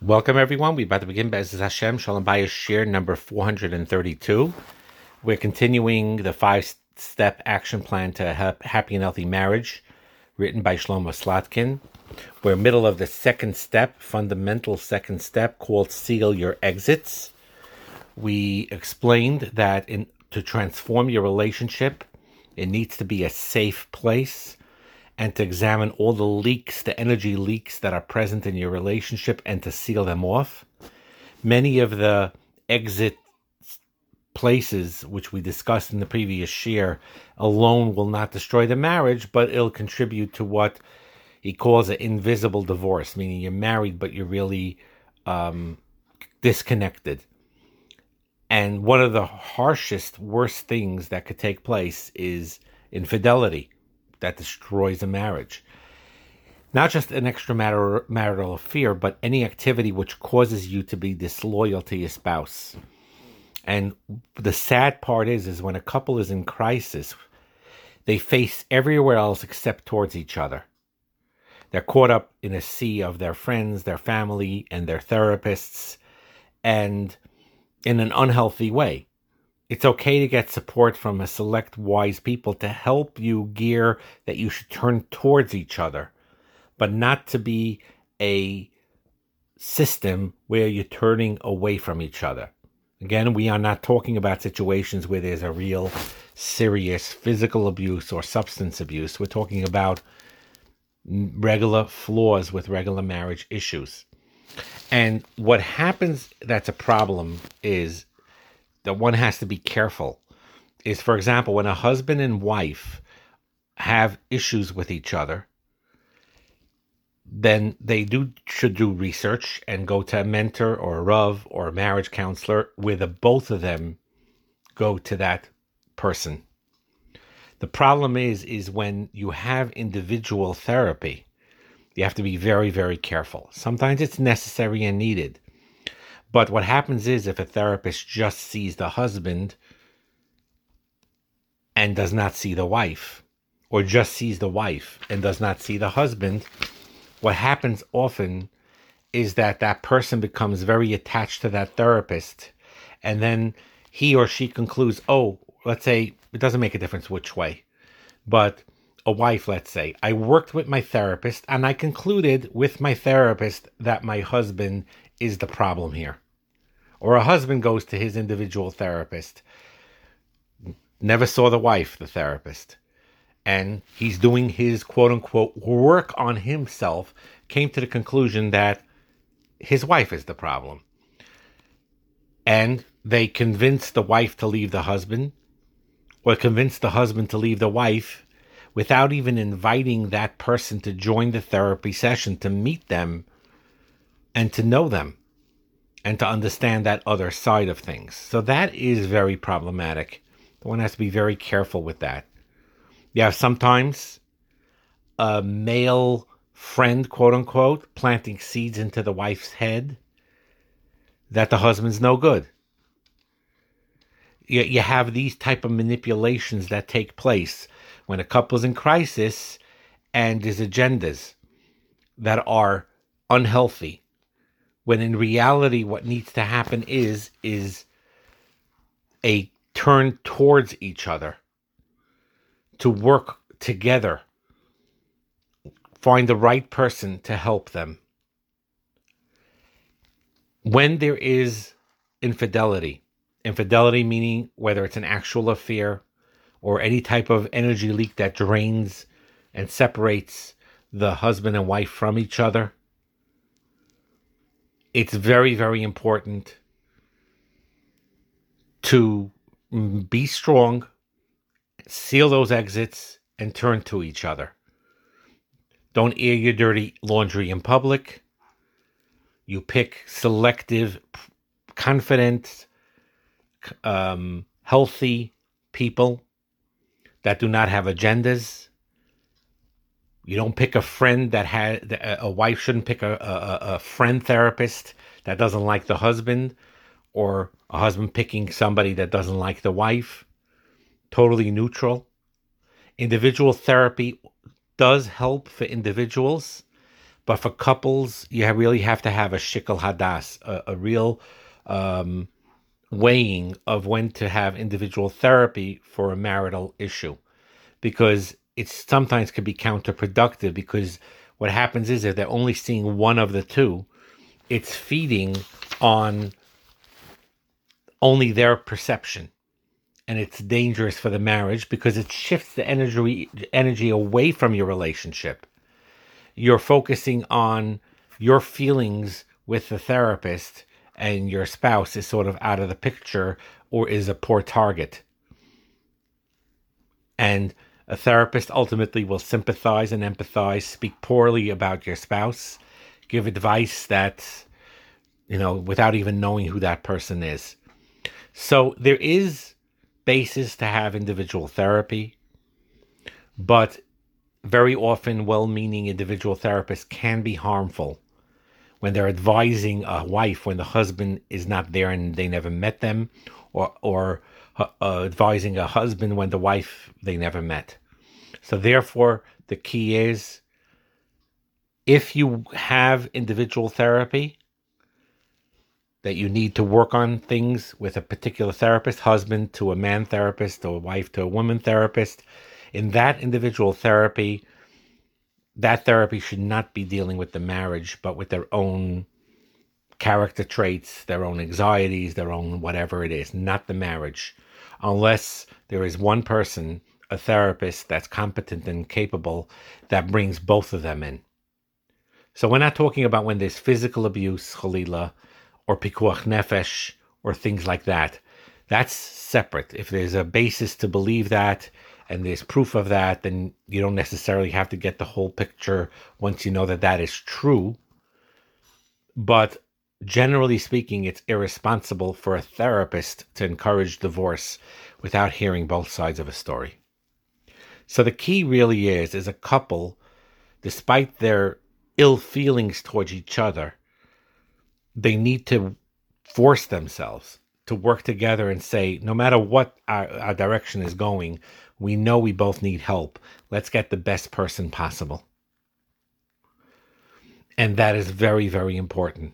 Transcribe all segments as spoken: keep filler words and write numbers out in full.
Welcome, everyone. We're about to begin Be'ezus Hashem Shalom Bayis Shir number four hundred thirty-two. We're continuing the five-step action plan to a happy and healthy marriage, written by Shlomo Slatkin. We're middle of the second step, fundamental second step, called Seal Your Exits. We explained that in to transform your relationship, it needs to be a safe place, and to examine all the leaks, the energy leaks that are present in your relationship, and to seal them off. Many of the exit places, which we discussed in the previous shir, alone will not destroy the marriage, but it'll contribute to what he calls an invisible divorce, meaning you're married, but you're really um, disconnected. And one of the harshest, worst things that could take place is infidelity. That destroys a marriage. Not just an extramarital affair, but any activity which causes you to be disloyal to your spouse. And the sad part is, is when a couple is in crisis, they face everywhere else except towards each other. They're caught up in a sea of their friends, their family, and their therapists, and in an unhealthy way. It's okay to get support from a select wise people to help you gear that you should turn towards each other, but not to be a system where you're turning away from each other. Again, we are not talking about situations where there's a real serious physical abuse or substance abuse. We're talking about regular flaws with regular marriage issues. And what happens that's a problem is that one has to be careful is, for example, when a husband and wife have issues with each other, then they do should do research and go to a mentor or a Rav or a marriage counselor where the both of them go to that person. The problem is, is when you have individual therapy, you have to be very, very careful. Sometimes it's necessary and needed. But what happens is if a therapist just sees the husband and does not see the wife, or just sees the wife and does not see the husband, what happens often is that that person becomes very attached to that therapist, and then he or she concludes, oh, let's say, it doesn't make a difference which way, but a wife, let's say, I worked with my therapist and I concluded with my therapist that my husband is the problem here. Or a husband goes to his individual therapist, never saw the wife, the therapist, and he's doing his quote-unquote work on himself, came to the conclusion that his wife is the problem. And they convince the wife to leave the husband, or convince the husband to leave the wife, without even inviting that person to join the therapy session, to meet them and to know them and to understand that other side of things. So that is very problematic. One has to be very careful with that. Yeah, sometimes a male friend, quote unquote, planting seeds into the wife's head that the husband's no good. You, you have these type of manipulations that take place when a couple's in crisis and there's agendas that are unhealthy, when in reality what needs to happen is, is a turn towards each other, to work together, find the right person to help them. When there is infidelity, infidelity meaning whether it's an actual affair or any type of energy leak that drains and separates the husband and wife from each other, it's very, very important to be strong, seal those exits, and turn to each other. Don't air your dirty laundry in public. You pick selective, confident, um, healthy people that do not have agendas. You don't pick a friend that had, a wife shouldn't pick a, a, a friend therapist that doesn't like the husband, or a husband picking somebody that doesn't like the wife. Totally neutral. Individual therapy does help for individuals, But for couples, you really have to have a shikal hadas, a, a real um, weighing of when to have individual therapy for a marital issue, because it sometimes can be counterproductive, because what happens is if they're only seeing one of the two, it's feeding on only their perception, and it's dangerous for the marriage because it shifts the energy energy away from your relationship. You're focusing on your feelings with the therapist, and your spouse is sort of out of the picture or is a poor target. And a therapist ultimately will sympathize and empathize, speak poorly about your spouse, give advice that, you know, without even knowing who that person is. So there is basis to have individual therapy, but very often well-meaning individual therapists can be harmful when they're advising a wife when the husband is not there and they never met them, or or uh, advising a husband when the wife they never met. So therefore, the key is, if you have individual therapy, that you need to work on things with a particular therapist, husband to a man therapist, or wife to a woman therapist, in that individual therapy, that therapy should not be dealing with the marriage, but with their own character traits, their own anxieties, their own whatever it is, not the marriage. Unless there is one person, a therapist, that's competent and capable, that brings both of them in. So we're not talking about when there's physical abuse, chalila, or pikuach nefesh, or things like that. That's separate. If there's a basis to believe that, and there's proof of that, then you don't necessarily have to get the whole picture once you know that that is true. But generally speaking, it's irresponsible for a therapist to encourage divorce without hearing both sides of a story. So the key really is, is a couple, despite their ill feelings towards each other, they need to force themselves to work together and say, no matter what our, our direction is going, we know we both need help. Let's get the best person possible. And that is very, very important.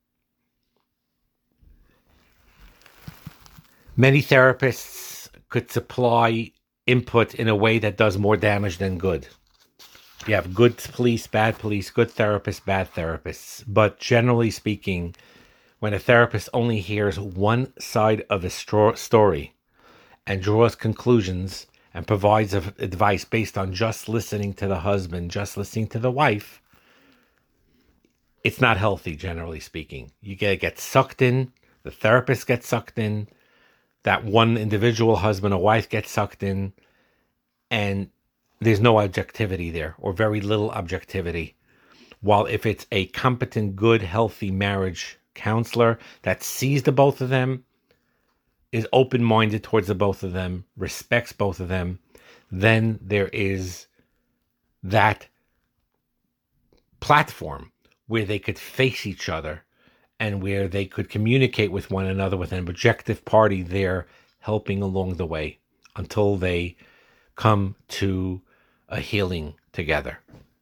Many therapists could supply input in a way that does more damage than good. You have good police, bad police, good therapists, bad therapists. But generally speaking, when a therapist only hears one side of a stro- story and draws conclusions and provides advice based on just listening to the husband, just listening to the wife, it's not healthy, generally speaking. You get, get sucked in, the therapist gets sucked in, that one individual husband or wife gets sucked in, and there's no objectivity there, or very little objectivity. While if it's a competent, good, healthy marriage counselor that sees the both of them, is open-minded towards the both of them, respects both of them, then there is that platform where they could face each other and where they could communicate with one another with an objective party there helping along the way until they come to a healing together.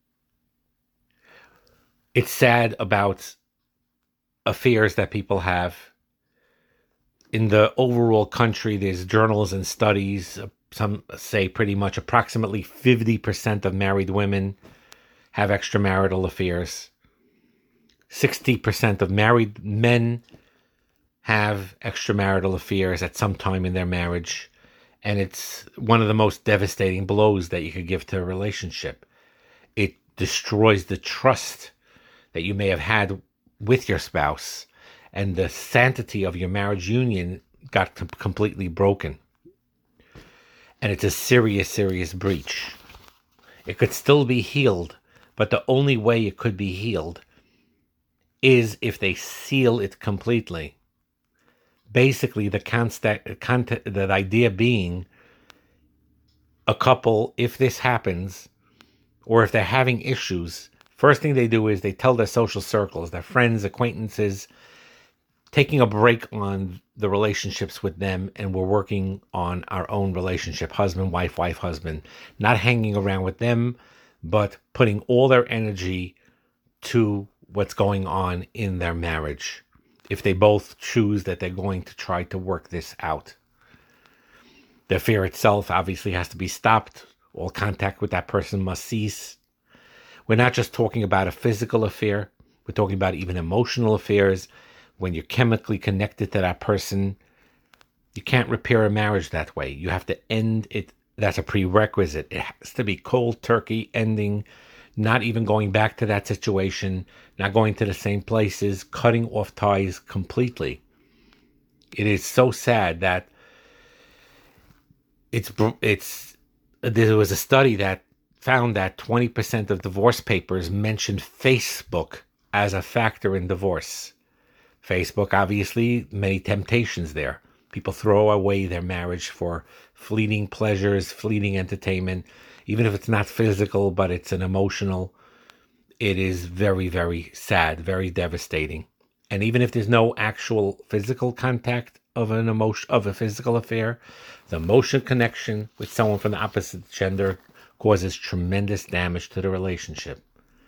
It's sad about affairs that people have. In the overall country, there's journals and studies. Some say pretty much approximately fifty percent of married women have extramarital affairs. sixty percent of married men have extramarital affairs at some time in their marriage. And it's one of the most devastating blows that you could give to a relationship. It destroys the trust that you may have had with your spouse, and the sanctity of your marriage union got completely broken. And it's a serious, serious breach. It could still be healed, but the only way it could be healed is if they seal it completely. Basically, the concept, content, that idea being, a couple, if this happens, or if they're having issues, first thing they do is they tell their social circles, their friends, acquaintances, taking a break on the relationships with them, and we're working on our own relationship, husband, wife, wife, husband, not hanging around with them, but putting all their energy to what's going on in their marriage, if they both choose that they're going to try to work this out. The affair itself obviously has to be stopped. All contact with that person must cease. We're not just talking about a physical affair. We're talking about even emotional affairs. When you're chemically connected to that person, you can't repair a marriage that way. You have to end it. That's a prerequisite. It has to be cold turkey ending, not even going back to that situation, not going to the same places, cutting off ties completely. It is so sad that it's, it's, there was a study that found that twenty percent of divorce papers mentioned Facebook as a factor in divorce. Facebook, obviously, many temptations there. People throw away their marriage for fleeting pleasures, fleeting entertainment, even if it's not physical, but it's an emotional. It is very, very sad, very devastating. And even if there's no actual physical contact of an emotion, of a physical affair, the emotional connection with someone from the opposite gender causes tremendous damage to the relationship.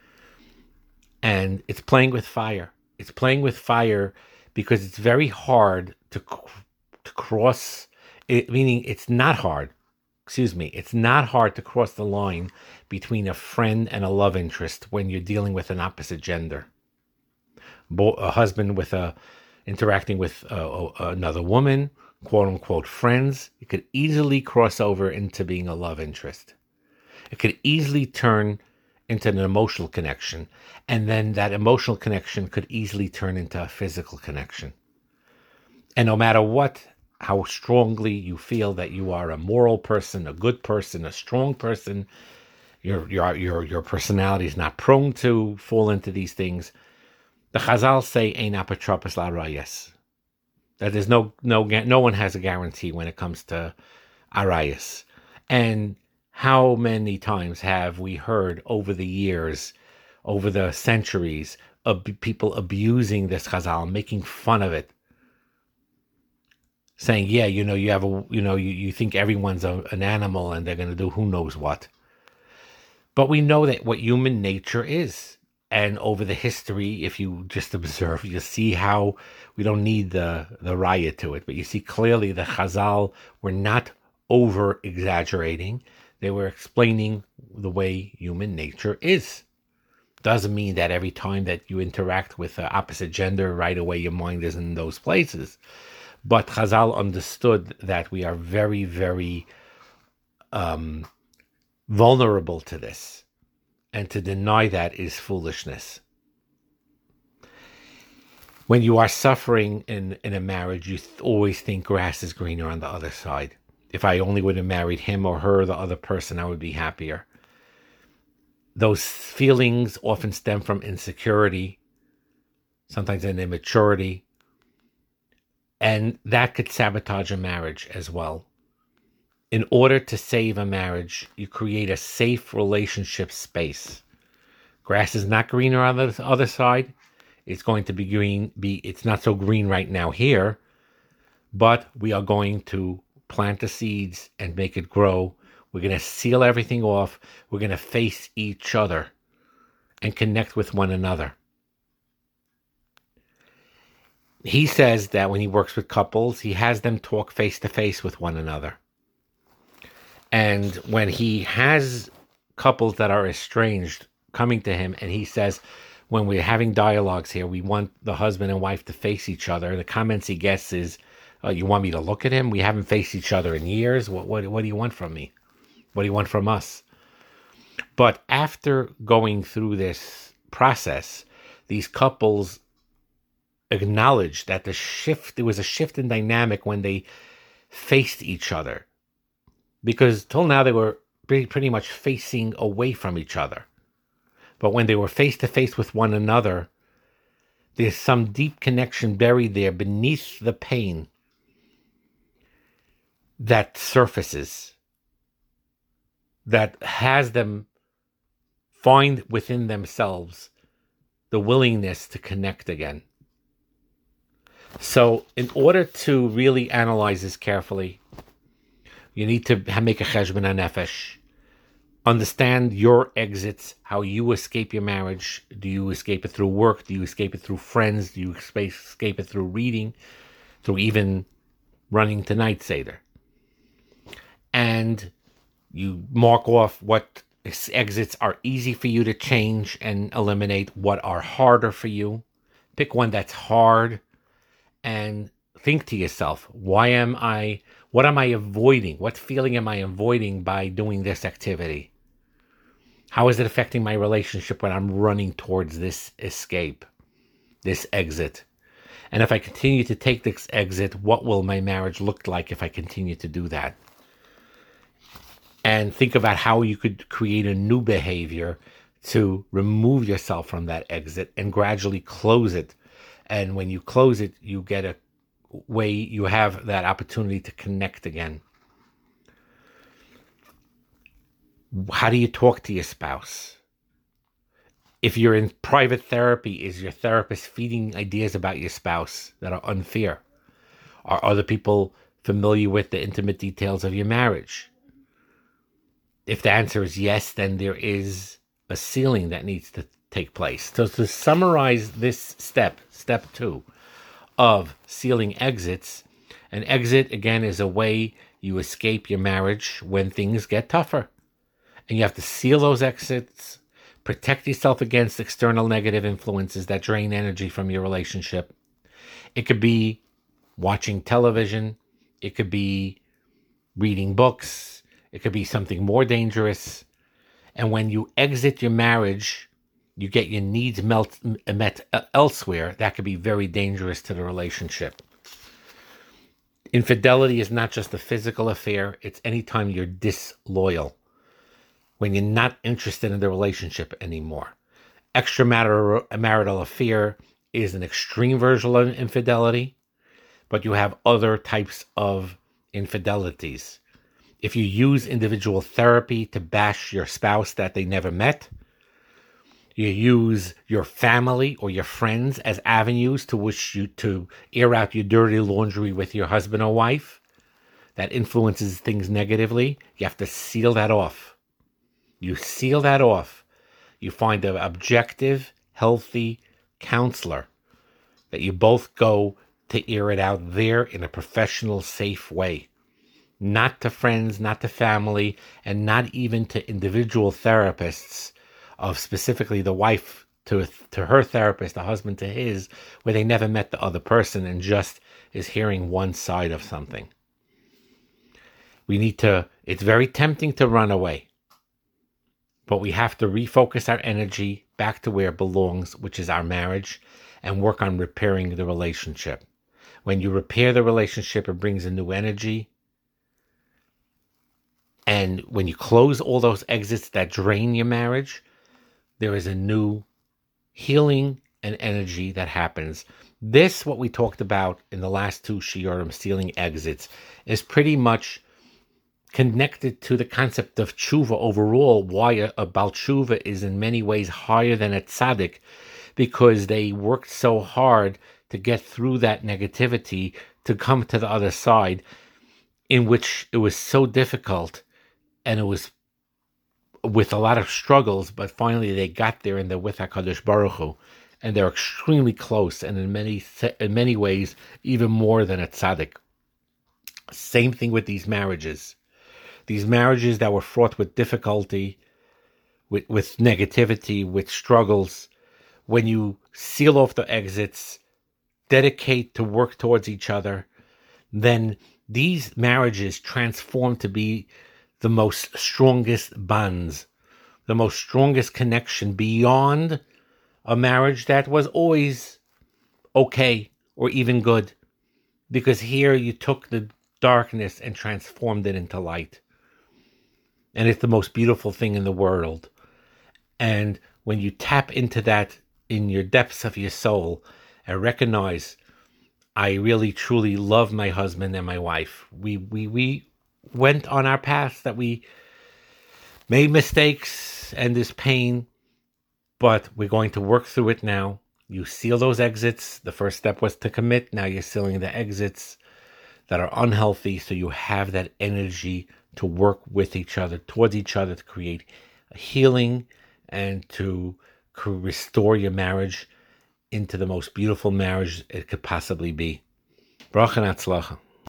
And it's playing with fire. It's playing with fire because it's very hard to to cross it, meaning it's not hard. Excuse me. It's not hard to cross the line between a friend and a love interest when you're dealing with an opposite gender. Bo- a husband with a interacting with uh, another woman, quote unquote friends. It could easily cross over into being a love interest. It could easily turn into an emotional connection, and then that emotional connection could easily turn into a physical connection. And no matter what, how strongly you feel that you are a moral person, a good person, a strong person, your your your your personality is not prone to fall into these things. The Chazal say ein apotropos la'arayos, that there's no no no one has a guarantee when it comes to arayos. And how many times have we heard over the years, over the centuries, of people abusing this Chazal, making fun of it, saying, yeah, you know, you have a, you know, you, you think everyone's a, an animal and they're going to do who knows what. But we know that what human nature is. And over the history, if you just observe, you see how we don't need the, the raya to it. But you see clearly the Chazal were not over exaggerating. They were explaining the way human nature is. Doesn't mean that every time that you interact with the opposite gender, right away your mind is in those places. But Chazal understood that we are very, very um, vulnerable to this. And to deny that is foolishness. When you are suffering in, in a marriage, you th- always think grass is greener on the other side. If I only would have married him or her, the other person, I would be happier. Those feelings often stem from insecurity, sometimes an immaturity. And that could sabotage a marriage as well. In order to save a marriage, you create a safe relationship space. Grass is not greener on the other side. It's going to be green. Be it's not so green right now here, but we are going to plant the seeds and make it grow. We're going to seal everything off. We're going to face each other and connect with one another. He says that when he works with couples, he has them talk face to face with one another. And when he has couples that are estranged coming to him, and he says, when we're having dialogues here, we want the husband and wife to face each other. The comments he gets is, oh, you want me to look at him? We haven't faced each other in years. What, what, what do you want from me? What do you want from us? But after going through this process, these couples acknowledged that the shift, there was a shift in dynamic when they faced each other. Because till now they were pretty, pretty much facing away from each other. But when they were face to face with one another, there's some deep connection buried there beneath the pain that surfaces, that has them find within themselves the willingness to connect again. So in order to really analyze this carefully, you need to make a cheshbon hanefesh. Understand your exits, how you escape your marriage. Do you escape it through work? Do you escape it through friends? Do you escape it through reading? Through even running to Night Seder? And you mark off what exits are easy for you to change and eliminate, what are harder for you. Pick one that's hard and think to yourself, why am I, what am I avoiding? What feeling am I avoiding by doing this activity? How is it affecting my relationship when I'm running towards this escape, this exit? And if I continue to take this exit, what will my marriage look like if I continue to do that? And think about how you could create a new behavior to remove yourself from that exit and gradually close it. And when you close it, you get a way, you have that opportunity to connect again. How do you talk to your spouse? If you're in private therapy, is your therapist feeding ideas about your spouse that are unfair? Are other people familiar with the intimate details of your marriage? If the answer is yes, then there is a sealing that needs to take place. So to summarize this step, step two of sealing exits, an exit, again, is a way you escape your marriage when things get tougher. And you have to seal those exits, protect yourself against external negative influences that drain energy from your relationship. It could be watching television. It could be reading books. It could be something more dangerous. And when you exit your marriage, you get your needs melt, met elsewhere. That could be very dangerous to the relationship. Infidelity is not just a physical affair. It's anytime you're disloyal, when you're not interested in the relationship anymore. Extramarital affair is an extreme version of infidelity, but you have other types of infidelities. If you use individual therapy to bash your spouse that they never met, you use your family or your friends as avenues to which you to air out your dirty laundry with your husband or wife, that influences things negatively, you have to seal that off. You seal that off. You find an objective, healthy counselor that you both go to air it out there in a professional, safe way. Not to friends, not to family, and not even to individual therapists of specifically the wife to, to her therapist, the husband to his, where they never met the other person and just is hearing one side of something. We need to, it's very tempting to run away. But we have to refocus our energy back to where it belongs, which is our marriage, and work on repairing the relationship. When you repair the relationship, it brings a new energy. And when you close all those exits that drain your marriage, there is a new healing and energy that happens. This, what we talked about in the last two shiurim, sealing exits, is pretty much connected to the concept of tshuva overall, why a, a Baal Tshuva is in many ways higher than a tzaddik, because they worked so hard to get through that negativity, to come to the other side, in which it was so difficult, and it was with a lot of struggles, but finally they got there and they're with HaKadosh Baruch Hu, and they're extremely close, and in many in many ways, even more than a tzaddik. Same thing with these marriages. These marriages that were fraught with difficulty, with, with negativity, with struggles, when you seal off the exits, dedicate to work towards each other, then these marriages transform to be the most strongest bonds, the most strongest connection beyond a marriage that was always okay or even good. Because here you took the darkness and transformed it into light. And it's the most beautiful thing in the world. And when you tap into that in your depths of your soul and recognize, I really truly love my husband and my wife. We we we went on our paths, that we made mistakes and there's pain, but we're going to work through it now. You seal those exits. The first step was to commit. Now you're sealing the exits that are unhealthy, so you have that energy to work with each other, towards each other, to create a healing and to restore your marriage into the most beautiful marriage it could possibly be. Bracha and Hatzlacha.